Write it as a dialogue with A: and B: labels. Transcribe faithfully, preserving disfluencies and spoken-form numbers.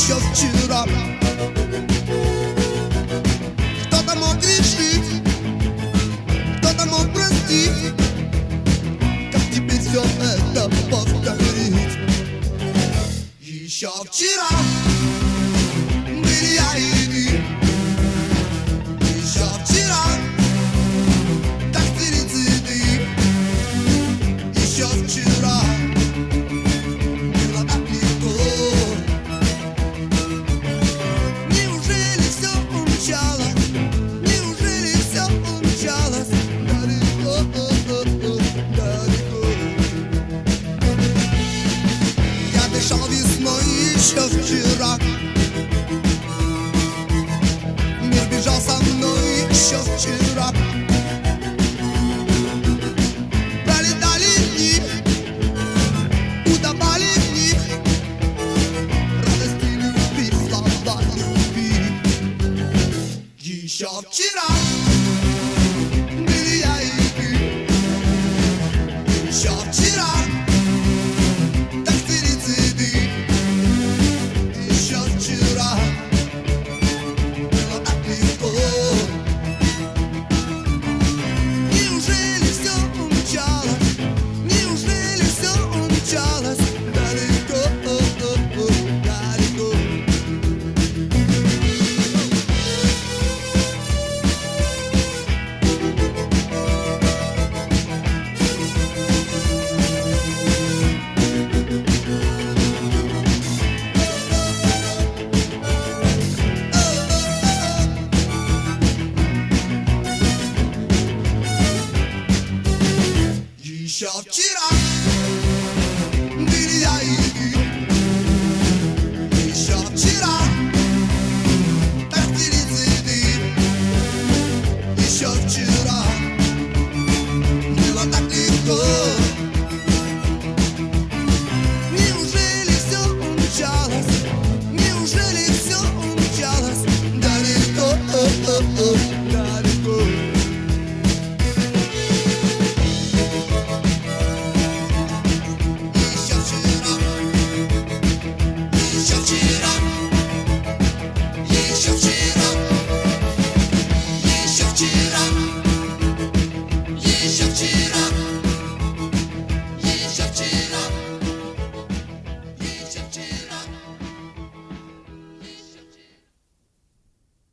A: еще вчера. Кто-то мог решить, кто-то мог простить, как теперь все это повторить. Еще вчера были я и ты. Еще вчера так цвели цветы. Еще вчера было так легко. Неужели все умчалось? Неужели все умчалось далеко, далеко? Я дышал весной еще вчера. Мир бежал со мной еще вчера. Пролетали дни, утопали в них радости любви, слова любви. Еще вчера